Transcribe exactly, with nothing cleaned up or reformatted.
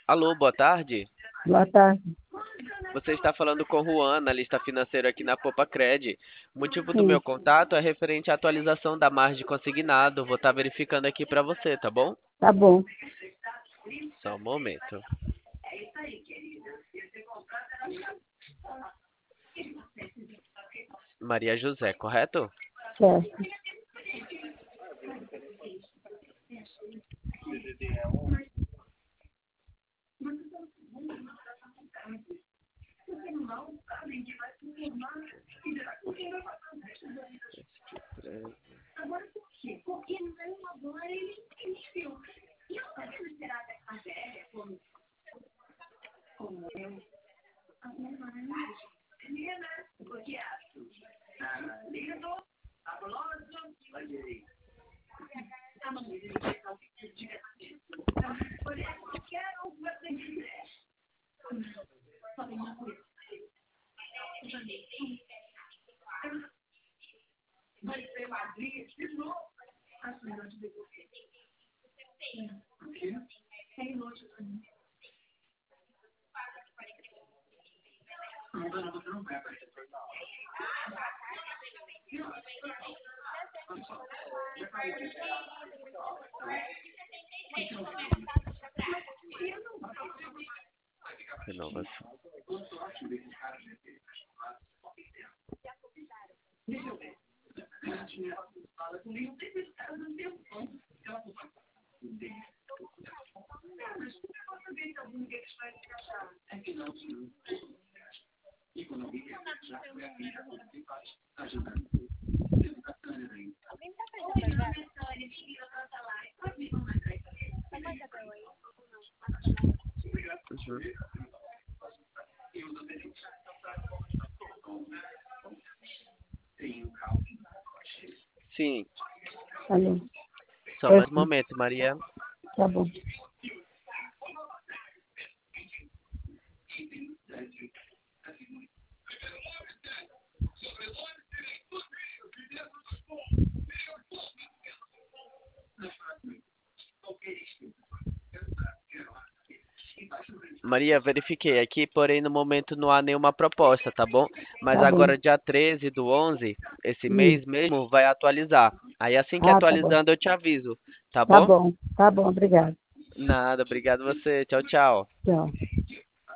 Alô, boa tarde. Boa tarde. Você está falando com Juan, analista financeiro aqui na Popa Cred. O motivo do meu Sim, contato é referente à atualização da margem consignado. Vou estar verificando aqui para você, tá bom? tá bom. Só um momento. Maria José, correto? Certo. Renovação. Uhum. Sim, Alô. só É, mais um momento, Maria. tá bom. Maria, verifiquei aqui, porém no momento não há nenhuma proposta, tá bom? Mas Tá bom. agora, dia treze do onze, esse Hum. mês mesmo, vai atualizar. Aí assim que Ah, tá bom. atualizando eu te aviso, tá Tá bom? bom. Tá bom, obrigado. Nada, obrigado você. Tchau, tchau. Tchau.